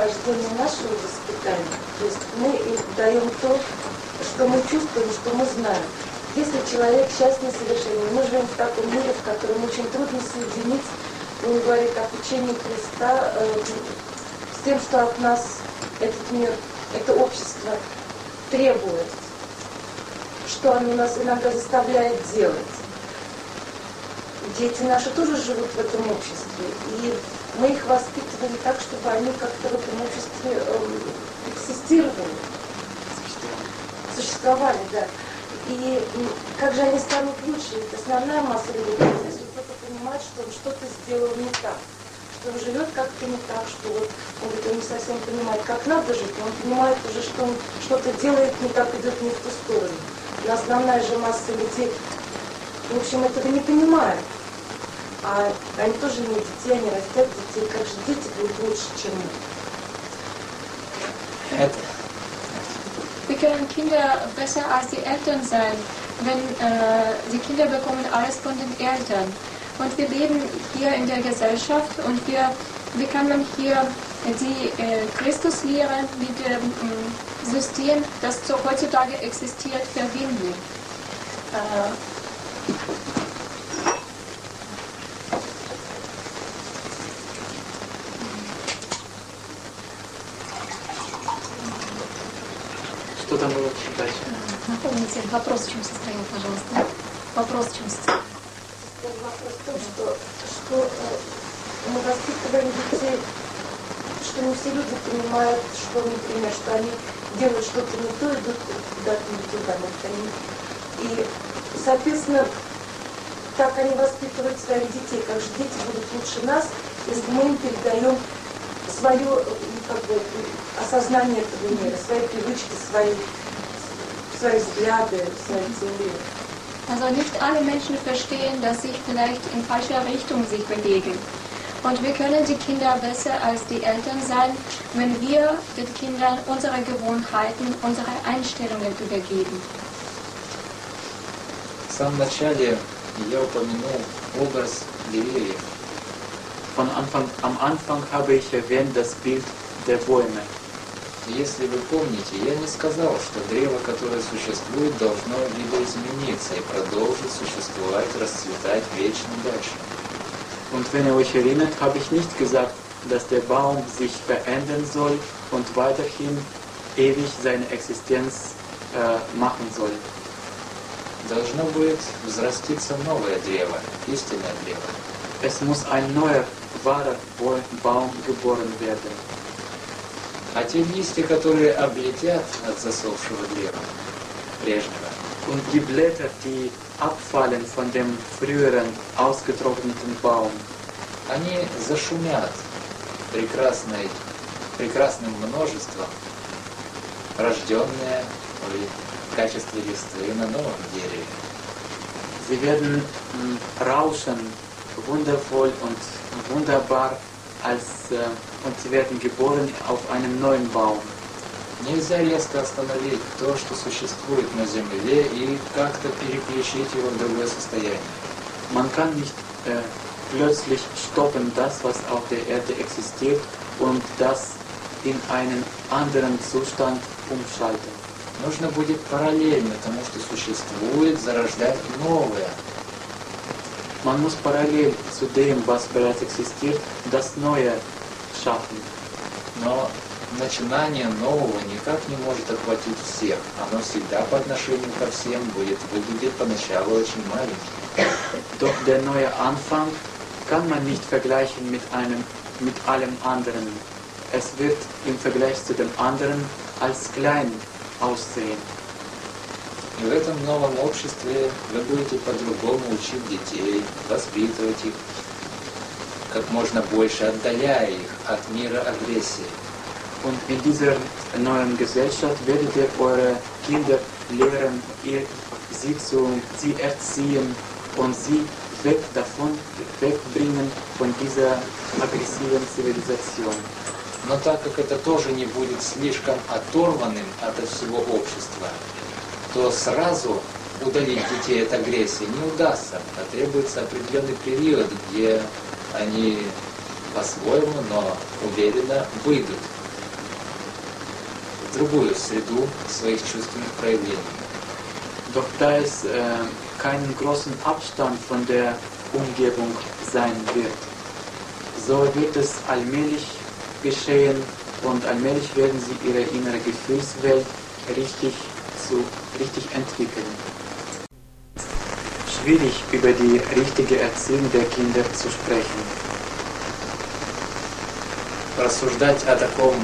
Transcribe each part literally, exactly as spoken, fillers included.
рождения нашего воспитания. То есть мы им даем то, что мы чувствуем, что мы знаем. Если человек сейчас несовершенен, мы живем в таком мире, в котором очень трудно соединить, он говорит о учении Христа, э, с тем, что от нас этот мир, это общество требует, что оно нас иногда заставляет делать. Дети наши тоже живут в этом обществе, и мы их воспитывали так, чтобы они как-то в этом обществе э, экзистировали, существовали, да. И как же они станут лучше? Это основная масса людей, если кто-то понимает, что он что-то сделал не так, что он живет как-то не так, что вот он, говорит, он не совсем понимает, как надо жить, но он понимает уже, что он что-то делает не так, идет не в ту сторону. Но основная же масса людей, в общем, этого не понимает. А они тоже не детей, они растят детей. Как же дети будут лучше, чем мы? Это... Wir können Kinder besser als die Eltern sein, wenn äh, die Kinder bekommen alles von den Eltern. Und wir leben hier in der Gesellschaft und wir, wie kann man hier die äh, Christuslehre mit dem äh, System, das so heutzutage existiert, verbinden. Äh, Что там было дальше? Напомните, вопрос в чем состоял, пожалуйста. Вопрос в чем состоял? Вопрос в том, что, что э, мы воспитываем детей, что не все люди понимают, что, например, что они делают что-то не то, идут куда-то не туда, и, соответственно, так они воспитывают своих детей. Как же дети будут лучше нас, если мы им передаем свое, как бы, осознание этого мира, свои привычки, свои, свои взгляды, свои теории. Also nicht alle Menschen verstehen, dass sie vielleicht in falscher Richtung sich bewegen. Und wir können die Kinder besser als die Eltern sein, wenn wir den Kindern unsere Gewohnheiten, unsere Einstellungen übergeben. В самом начале я упомянул образ деревьев. Von Anfang, am Anfang habe ich erwähnt das Bild der Bäume. Если вы помните, я не сказал, что древо, которое существует, должно видоизмениться и продолжить существовать, расцветать вечно дальше. Und wenn ihr euch erinnert, habe ich nicht gesagt, dass der Baum sich verändern soll und weiterhin ewig seine Existenz äh, machen soll. Должно будет взраститься новое древо, истинное древо. Es muss ein neuer, wahrer Baum geboren werden. А те листья, которые облетят от засохшего древа, прежнего, und die Blätter, die abfallen von dem früheren ausgetrockneten Baum, они зашумят прекрасной, прекрасным множеством, рожденные в качестве листвы на новом дереве. Sie werden mh, rauschen, wundervoll und wunderbar, als, äh, und sie werden geboren auf einem neuen Baum. Нельзя резко остановить то, что существует на земле, и как-то переключить его в другое состояние. Man kann nicht äh, plötzlich stoppen das, was auf der Erde existiert, und das in einen anderen Zustand umschalten. Нужно будет параллельно тому, что существует, зарождать новое. Man muss parallel zu dem, was bereits existiert, das Neue schaffen. Но начинание нового никак не может охватить всех. Оно всегда по отношению ко всем будет выглядеть поначалу очень маленьким. Doch der neue Anfang kann man nicht vergleichen mit einem, mit allem anderen. Es wird im Vergleich zu dem anderen als klein aussehen. И в этом новом обществе вы будете по-другому учить детей, воспитывать их, как можно больше отдаляя их от мира агрессии. Und in dieser neuen Gesellschaft werdet ihr eure Kinder lehren, ihr, sie, zu, sie erziehen und sie weg davon, wegbringen von dieser aggressiven Zivilisation. Но так как это тоже не будет слишком оторванным от всего общества, то сразу удалить детей от агрессии не удастся. Потребуется определенный период, где они по-своему, но уверенно выйдут другую среду своих чувственных проявлений. Doch da es äh, keinen großen Abstand von der Umgebung sein wird, so wird es allmählich geschehen und allmählich werden sie ihre innere Gefühlswelt richtig, zu, richtig entwickeln. Schwierig über die richtige Erziehung der Kinder zu sprechen. Рассуждать о таком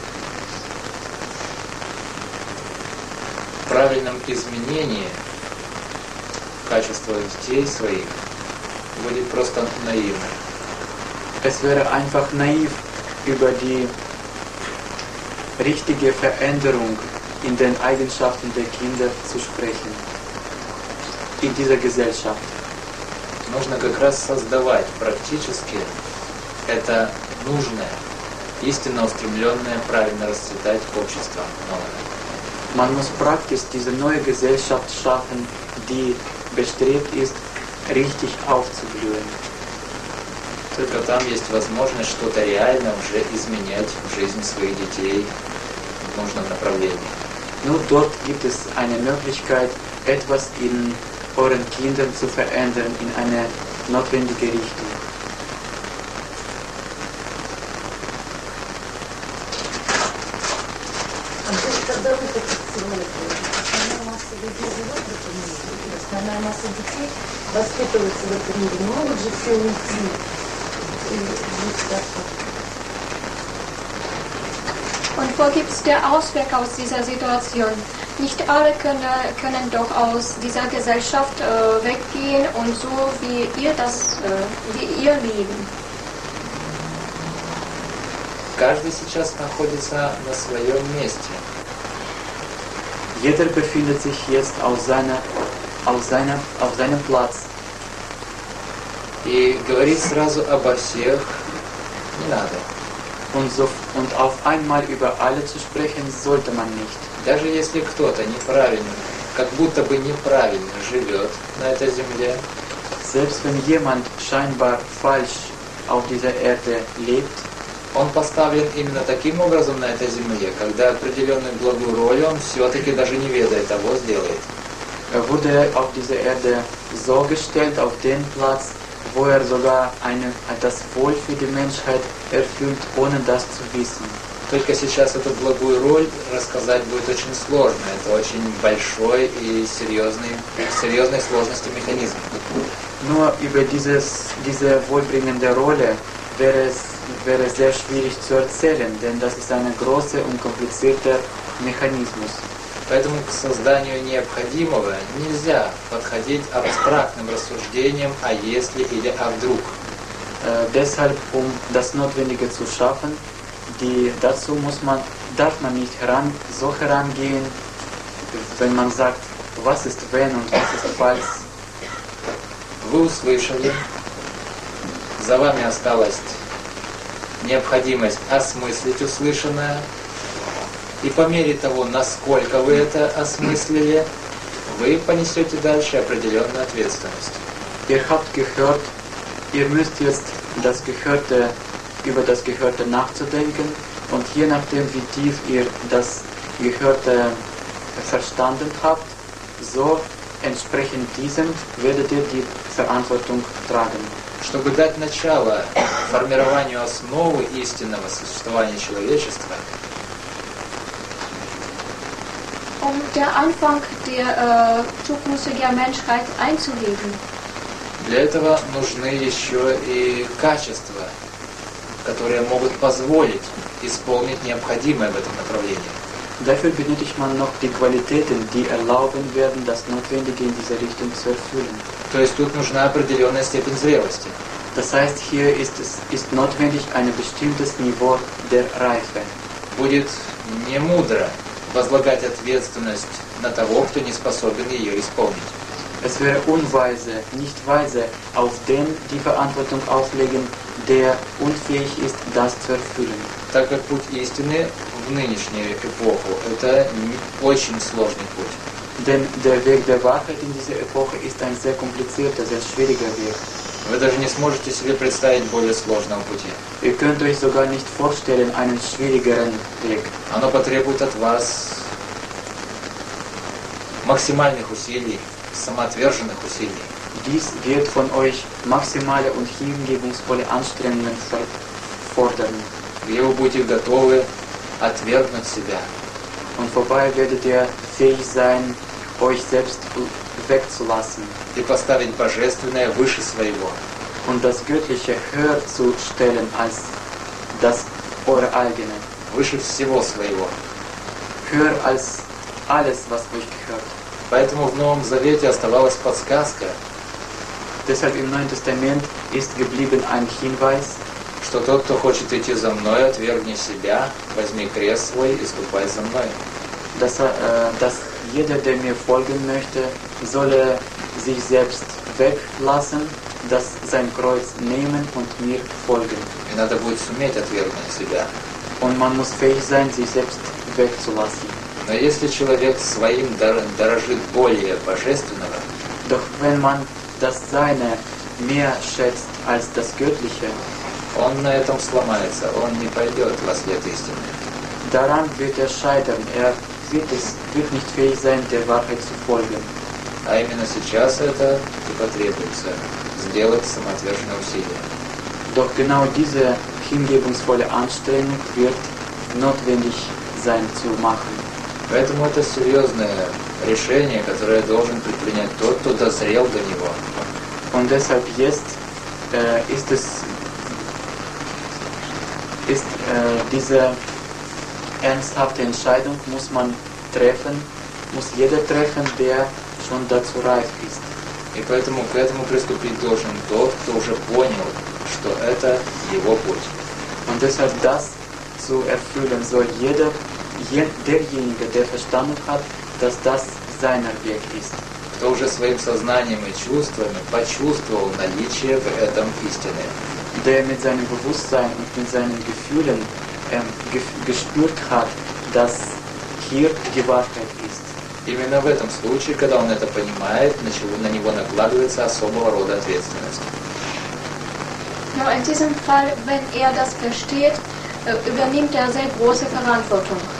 правильном изменении качества детей своих будет просто наивно. Es wäre einfach naiv, über die richtige Veränderung in den Eigenschaften der Kinder zu sprechen. In dieser Gesellschaft. Нужно как раз создавать практически это нужное, истинно устремленное, правильно расцветать общество новое. Man muss praktisch diese neue Gesellschaft schaffen, die bestrebt ist, richtig aufzublühen. Только там есть возможность что-то реально уже изменять в жизни своих детей в нужном направлении. Nur dort gibt es eine Möglichkeit, etwas in euren Kindern zu verändern in eine notwendige Richtung. Когда вы таких сегодня, основная масса людей живет в этом мире, основная масса детей воспитывается в этом мире, не могут же все уйти и жить так. Und wo gibt es der Ausweg aus dieser Situation? Nicht alle können, können doch aus dieser Gesellschaft äh, weggehen und so wie ihr das, äh, wie ihr leben. Каждый сейчас находится на своем месте. Jeder befindet sich jetzt auf, seiner, auf, seiner, auf seinem Platz. И говорить сразу обо всех не надо. Und, so, und auf einmal über alle zu sprechen, sollte man nicht. Даже если кто-то неправильно, как будто бы неправильно живет на этой земле, Selbst wenn jemand scheinbar falsch auf dieser Erde lebt, он поставлен именно таким образом на этой земле, когда определенную благую роль он все-таки даже не ведая того сделает. er wurde auf dieser Erde so gestellt, auf den Platz, wo er sogar eine, das Wohl für die Menschheit erfüllt, ohne das zu wissen. Только сейчас эту благую роль рассказать будет очень сложно. Это очень большой и серьезный, серьезной сложности механизм. Nur über dieses, diese wohlbringende Rolle wäre es, wäre sehr schwierig zu erzählen, denn das ist ein großer und komplizierter Mechanismus. Поэтому к созданию необходимого нельзя подходить абстрактным рассуждением «а если» или «а вдруг». Äh, deshalb, um das Notwendige zu schaffen, die, dazu muss man, darf man nicht heran, so herangehen, wenn man sagt, was ist wenn und was ist falls. Вы услышали, за вами осталась необходимость осмыслить услышанное, и по мере того, насколько вы это осмыслили, вы понесете дальше определенную ответственность. Ihr habt gehört, ihr müsst jetzt das Gehörte, über das Gehörte nachzudenken und je nachdem, wie tief ihr das Gehörte verstanden habt, so entsprechend diesem werdet ihr die Verantwortung tragen. Чтобы дать начало формированию основы истинного существования человечества, Um der Anfang der äh, zukünftigen Menschheit einzulegen. для этого нужны еще и качества, которые могут позволить исполнить необходимое в этом направлении. Dafür benötigt man noch die Qualitäten, die erlauben werden, das Notwendige in dieser Richtung zu erfüllen. То есть тут нужна определенная степень зрелости. Das heißt, hier ist es ist notwendig ein bestimmtes Niveau der Reife. Будет не мудро возлагать ответственность на того, кто не способен ее исполнить. Es wäre unweise, nicht weise, auf den die Verantwortung auflegen, der unfähig ist, das zu erfüllen. Так как путь истины в нынешнюю эпоху – это очень сложный путь. Denn der Weg der Wahrheit in dieser Epoche ist ein sehr komplizierter, sehr schwieriger Weg. Вы даже не сможете себе представить более сложного пути. Ihr könnt euch sogar nicht vorstellen einen schwierigeren Weg. Оно потребует от вас максимальных усилий, самоотверженных усилий. Dies wird von euch maximale und hingebungsvolle Anstrengungen fordern. Где вы будете готовы отвергнуть себя. Und vorbei werdet ihr fähig sein, euch selbst wegzulassen. И поставить божественное выше своего. Und das Göttliche höher zu stellen als das eure eigene. Выше всего своего. Höher als alles, was euch gehört. Поэтому в Новом Завете оставалась подсказка, Deshalb im Neuen Testament ist geblieben ein Hinweis, что тот, кто хочет идти за мной, отвергни себя, возьми крест свой и ступай за мной. dass, er, äh, dass jeder, der mir folgen möchte, solle sich selbst weglassen, das sein Kreuz nehmen und mir folgen. И надо будет суметь отвергнуть себя. Und man muss fähig sein, sich selbst wegzulassen. Но если человек своим дорожит более божественного, Doch wenn man das Seine mehr schätzt als das Göttliche, он на этом сломается, он не пойдет во след истины. daran wird er scheitern. Er wird, es, wird nicht fähig sein, der Wahrheit zu folgen. А именно сейчас это и потребуется, сделать самоотверженное усилие. Doch genau diese hingebungsvolle Anstrengung wird notwendig sein zu machen. Поэтому это серьезное решение, которое должен предпринять тот, кто дозрел до него. Und deshalb jetzt äh, ist es ist äh, diese ernsthafte Entscheidung muss man treffen, muss jeder treffen, der schon dazu reif ist. И поэтому к этому приступить должен тот, кто уже понял, что это его путь. Und deshalb das zu erfüllen soll jeder, je, derjenige, der verstanden hat, dass das seiner Weg ist. Кто уже своим сознанием и чувствами почувствовал наличие в этом истины. Der mit seinem Bewusstsein und mit seinen Gefühlen ähm, ge gespürt hat, dass hier die Wahrheit ist. Именно в этом случае, когда он это понимает, на него накладывается особого рода ответственность. Nur in diesem Fall, wenn er das versteht, übernimmt er sehr große Verantwortung.